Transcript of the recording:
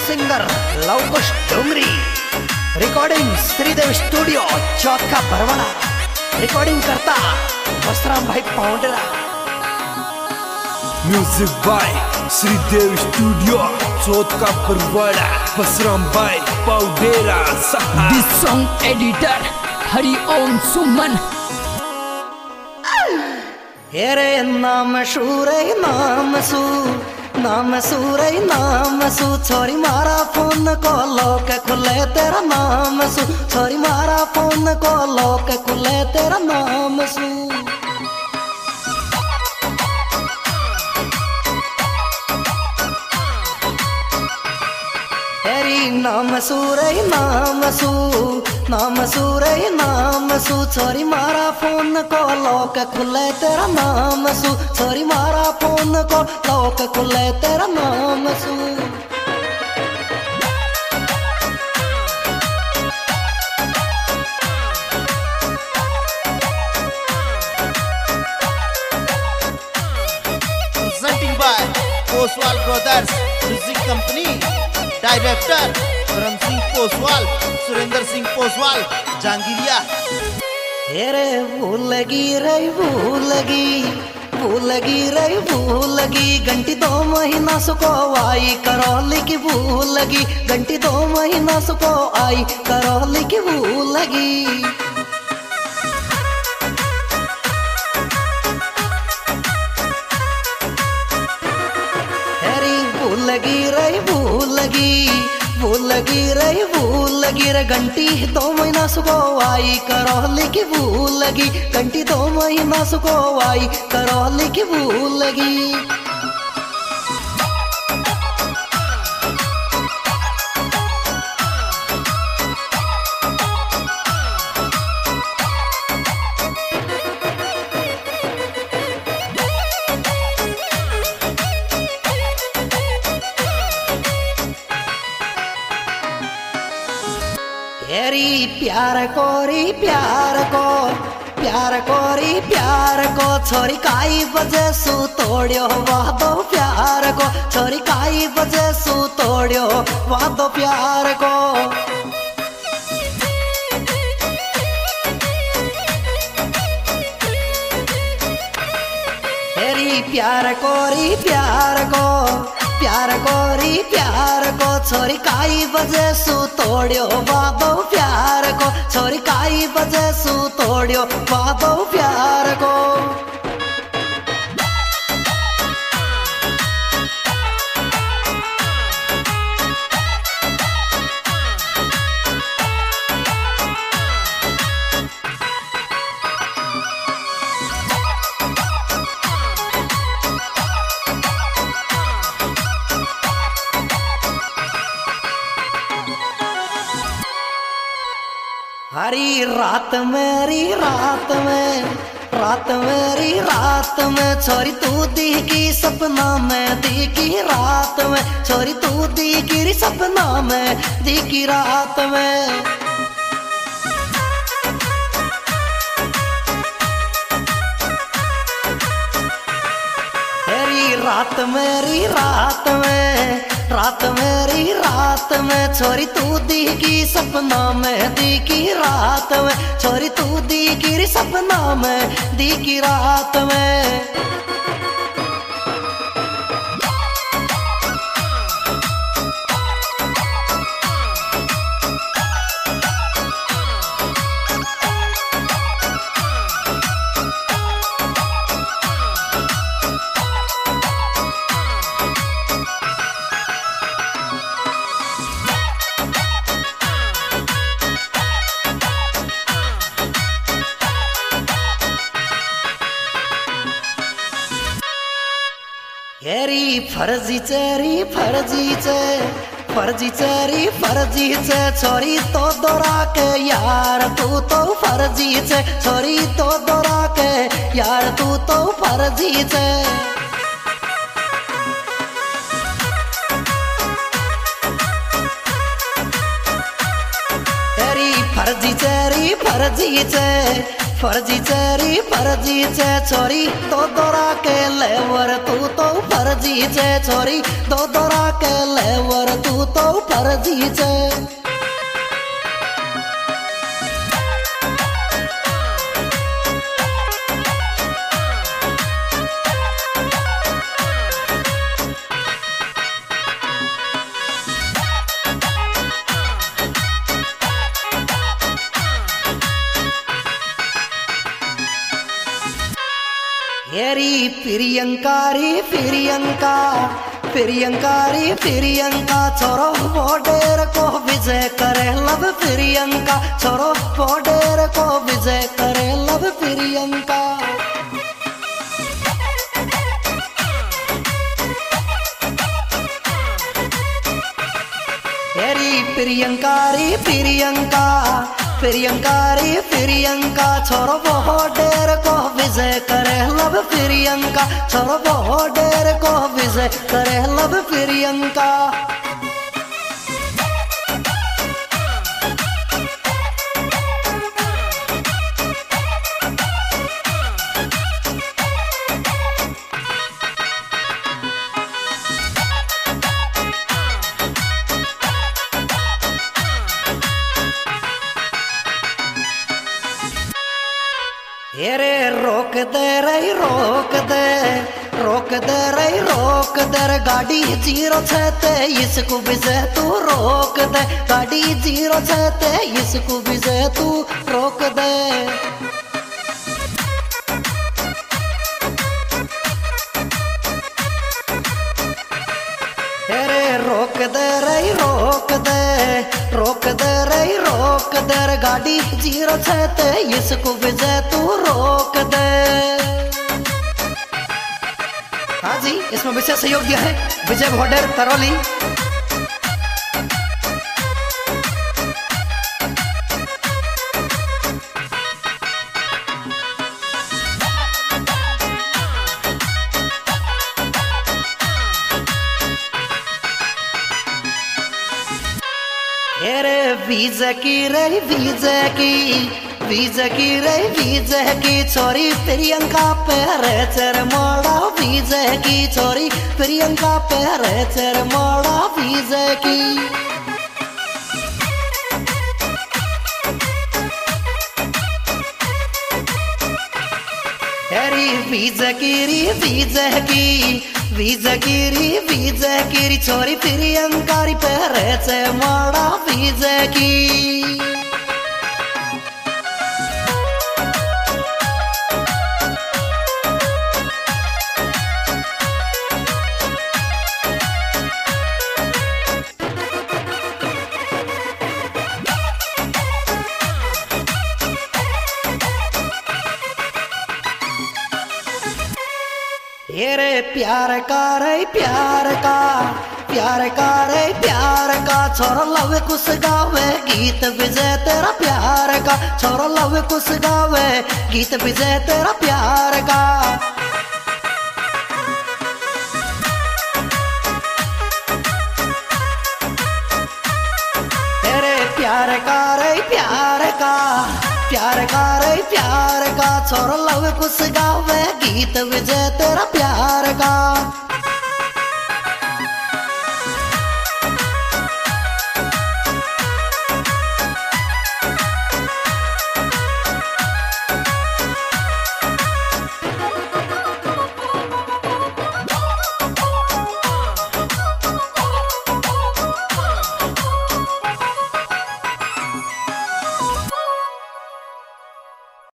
Singer Lavkush Dongri, recording Shridev studio Chauth का Barwara, recording करता बसराम भाई Paundra. Music by Shridev studio Chauth का बरवाड़ा, बसराम भाई Paundra. This song editor Hari Om Suman. हेरे नाम शूरे नाम सू, नाम सूरे नाम सू, छोरी मारा फोन को लोक खुले तेरा नाम सू, छोरी मारा फोन को लोक खुले तेरा नाम सू। हेरी नाम सूरे नाम सू, नाम सूरे नाम सू, छोरी मारा फोन को लोक खुले तेरा नाम सू, छोरी मारा फोन को लोक खुले तेरा नाम सू। Presenting by Poswal Brothers Music Company, Director Karan Singh Poswal, Surendra Singh Poswal, Jangiriya. हेरे भूलगी रे भूलगी, भूलगी रे भूलगी, घंटी 2 महीना सुको आई करौली की भूलगी, घंटी 2 महीना सुको आई करौली की भूलगी। हेरी भूलगी रे भूलगी, भूलगी रे भूलगी रे, घंटी 2 महीना सुको आई करौली की भूलगी, घंटी 2 महीना सुको आई करौली की भूलगी। हेरी प्यार कोरी प्यार को, प्यार कोरी प्यार को, छोरी काई बजे सू तोड़ियो वादो प्यार को, छोरी काई बजे सू तोड़ियो वादो प्यार को। हेरी प्यार कोरी प्यार को, प्यार कोरी प्यार को, छोरी काई बजे सू तोड़ियो वादो प्यार को, छोरी काई बजे सू तोड़ियो वादो प्यार को। हरी रात मेरी रात में, रात मेरी रात में, छोरी तू दिखी सपना में दिखी रात में, छोरी तू दिखी सपना में दिखी रात में। हेरी रात मेरी रात में, रात मेरी रात में, छोरी तू दिखी सपना में दिखी रात में, छोरी तू दिखी सपना में दिखी रात में। हेरी फर्जी चेरी फर्जी चे, फर्जी चेरी फर्जी चे, छोरी तो दोरा के यार तू तो फर्जी चे, छोरी तो दोरा के यार तू तो फर्जी चे। हेरी फर्जी चेरी फर्जी चे, फर्जी चेरी फर्जी चे छोरी दो दोरा के लेवर तू तो फर्जी चे छोरी दो दोरा के लेवर तू तो फर्जी चे। हेरी प्रियंकारी प्रियंका प्रियंकारी प्रियंका छोरो बॉर्डर को विजय करे लब प्रियंका छोरो बॉर्डर को विजय करे लब प्रियंका। हेरी प्रियंकारी प्रियंका प्रियंकारी प्रियंका छोरो बॉर्डर को विजय करे लब प्रियंका छोरो बॉर्डर को विजय करे लब प्रियंका। हेरे रोक दे रही रोक दे रही रोक दे रे गाड़ी 063 को विजय तू रोक दे गाड़ी 063 को विजय तू रोक दे। हेरे रोक दे रही रोक दे रही रोक दे रे गाड़ी 063 को विजय तू रोक दे। हाँ जी, इसमें विशेष सहयोग दिया है विजय बॉर्डर करौली। हेरे विजय की रही विजय की छोरी प्रियंका पैरे चर मोड़ा विजय की छोरी प्रियंका पैरे चर मोड़ा विजय की। हेरी विजय की छोरी प्रियंकारी पैरे से मोड़ा विजय की। हेरे प्यार का छोरो लव कुछ गावे गीत विजय तेरा प्यार का छोरो लव कुछ गावे गीत विजय तेरा प्यार का। तेरे प्यार का छोरो लव कुछ गावे गीत विजय तेरा प्यार का।